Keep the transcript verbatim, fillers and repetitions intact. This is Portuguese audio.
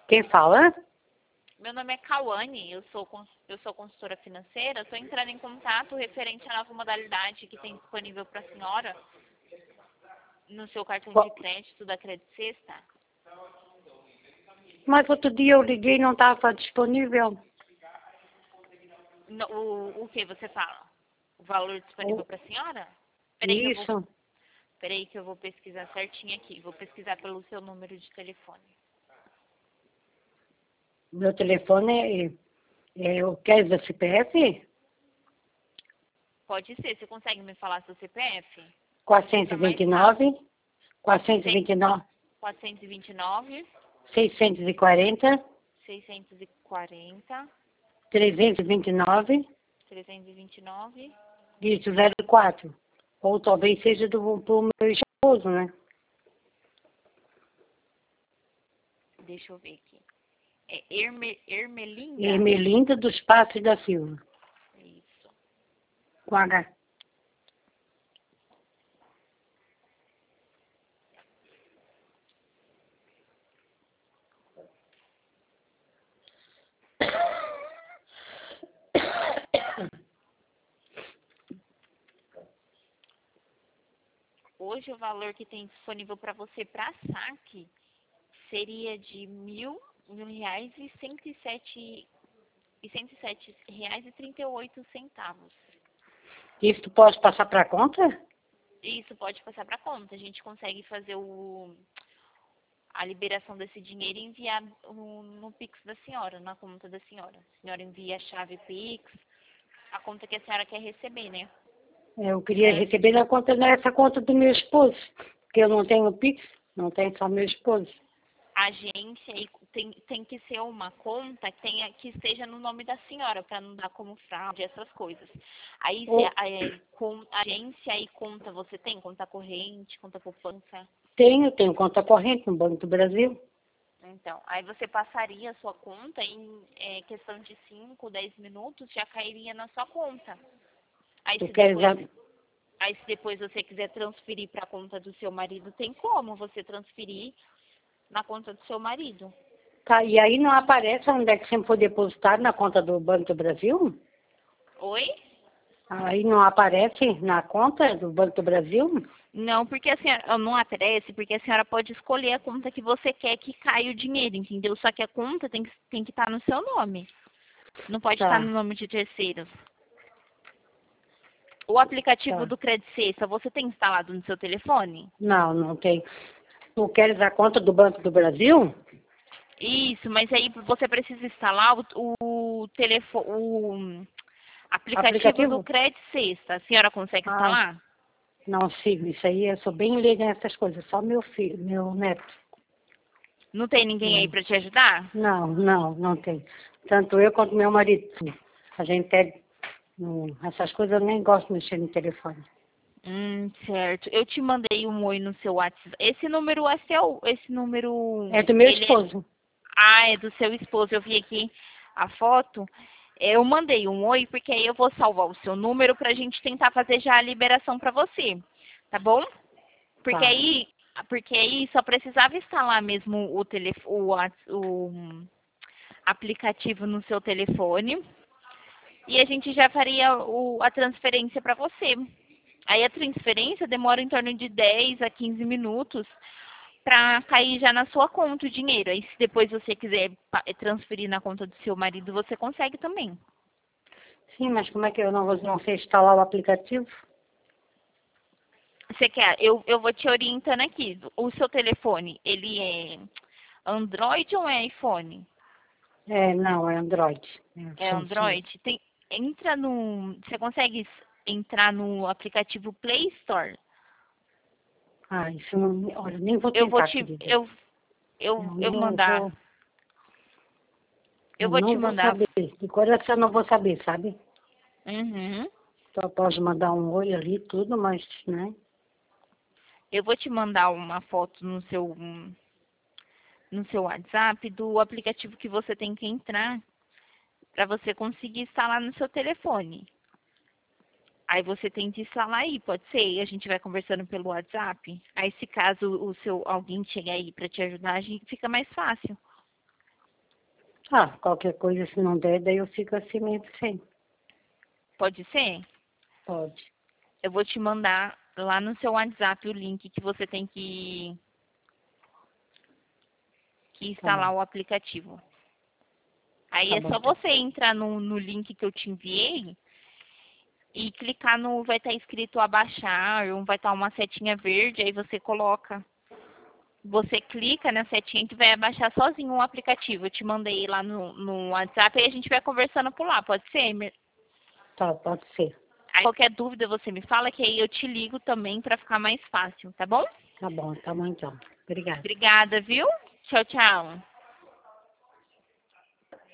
Quem fala? Meu nome é Cauane, eu sou, cons- eu sou consultora financeira. Estou entrando em contato referente à nova modalidade que tem disponível para a senhora no seu cartão de Ó, crédito da Credit Sexta. Mas outro dia eu liguei e não estava disponível. No- o, o que você fala? O valor disponível O- para a senhora? Peraí que eu vou, Isso. peraí que eu vou pesquisar certinho aqui. Vou pesquisar pelo seu número de telefone. Meu telefone é, é o que é do C P F? Pode ser, você consegue me falar seu C P F? quatrocentos e Fica mais vinte e fácil. nove, quatrocentos e vinte e nove, quatrocentos e vinte e nove, seiscentos e quarenta, seiscentos e quarenta, trezentos e vinte e nove, trezentos e vinte e nove. dígito zero quatro. Ou talvez seja do, do meu esposo, né? Deixa eu ver aqui. É Erme, Ermelinda? Ermelinda dos Passos da Silva. Isso. Com H. Hoje o valor que tem disponível para você para saque seria de mil, mil reais e cento e sete e cento e sete reais e trinta e oito centavos. Isso tu pode passar para conta? Isso pode passar para conta. A gente consegue fazer o, a liberação desse dinheiro e enviar no, no Pix da senhora, na conta da senhora. A senhora envia a chave Pix, a conta que a senhora quer receber, né? Eu queria Aí, receber na conta, nessa conta do meu esposo. Porque eu não tenho Pix, não tenho só meu esposo. a agência e tem, tem que ser uma conta que, tenha, que esteja no nome da senhora, para não dar como fraude, essas coisas. Aí, se Ou a, é, com, agência e conta, você tem? Conta corrente, conta poupança? tenho, tenho conta corrente no Banco do Brasil. Então, aí você passaria a sua conta em é, questão de cinco, dez minutos, já cairia na sua conta. Aí Tu se queres depois, a... aí se depois você quiser transferir para a conta do seu marido, tem como você transferir na conta do seu marido. Tá, e aí não aparece onde é que sempre foi depositado na conta do Banco do Brasil? Oi? Aí não aparece na conta do Banco do Brasil? Não, porque a senhora não aparece, porque a senhora pode escolher a conta que você quer que caia o dinheiro, entendeu? Só que a conta tem que, tem que estar no seu nome. Não pode estar no Tá, nome de terceiros. O aplicativo tá. do Credit Sexta, você tem instalado no seu telefone? Não, não tem. Tu queres a conta do Banco do Brasil? Isso, mas aí você precisa instalar o, o telefone, o aplicativo do Aplicativo? Credit Sexta. A senhora consegue Ah, instalar? não sigo. Isso aí, eu sou bem leiga nessas coisas. Só meu filho, meu neto. Não tem ninguém aí Não, para te ajudar? não, não, não tem. Tanto eu quanto meu marido. A gente é... Hum, essas coisas eu nem gosto de mexer no telefone. Hum, certo. Eu te mandei um oi no seu WhatsApp. Esse número é seu, esse número, É do meu ele é, esposo. ah, é do seu esposo. Eu vi aqui a foto. Eu mandei um oi porque aí eu vou salvar o seu número pra gente tentar fazer já a liberação pra você, tá bom? Porque Tá. aí, porque aí só precisava instalar mesmo o telefone, o, Whats- o aplicativo no seu telefone e a gente já faria o, a transferência pra você. Aí a transferência demora em torno de dez a quinze minutos para cair já na sua conta o dinheiro. Aí se depois você quiser pa- transferir na conta do seu marido, você consegue também. Sim, mas como é que eu não vou não sei instalar o aplicativo? Você quer? Eu, eu vou te orientando aqui. O seu telefone, ele é Android ou é iPhone? É, não, é Android. É É Samsung. Android. Tem, entra no. Você consegue entrar no aplicativo Play Store? Ah, isso não... Olha, nem vou Eu vou tentar, te. querida. Eu, eu, Eu eu nem mandar. vou... Eu Eu vou te não vou mandar. saber. De coração eu não vou saber, sabe? Uhum. Só posso mandar um oi ali e tudo, mas, né? Eu vou te mandar uma foto no seu, no seu WhatsApp do aplicativo que você tem que entrar para você conseguir instalar no seu telefone. Aí você tem que instalar aí, pode ser? E a gente vai conversando pelo WhatsApp. Aí se caso o seu alguém chegar aí para te ajudar, a gente fica mais fácil. Ah, qualquer coisa, se não der, daí eu fico assim mesmo sem. Pode ser? Pode. Eu vou te mandar lá no seu WhatsApp o link que você tem que, que Tá instalar bom. o aplicativo. Aí Tá é bom, só então. você entrar no, no link que eu te enviei e clicar no... Vai estar escrito abaixar, ou vai estar uma setinha verde, aí você coloca... Você clica na setinha que vai abaixar sozinho o aplicativo. Eu te mandei lá no, no WhatsApp e a gente vai conversando por lá, pode ser? Mir? Tá, pode ser. Aí qualquer dúvida você me fala que aí eu te ligo também para ficar mais fácil, tá bom? Tá bom, tá bom então. Obrigada. Obrigada, viu? Tchau, tchau.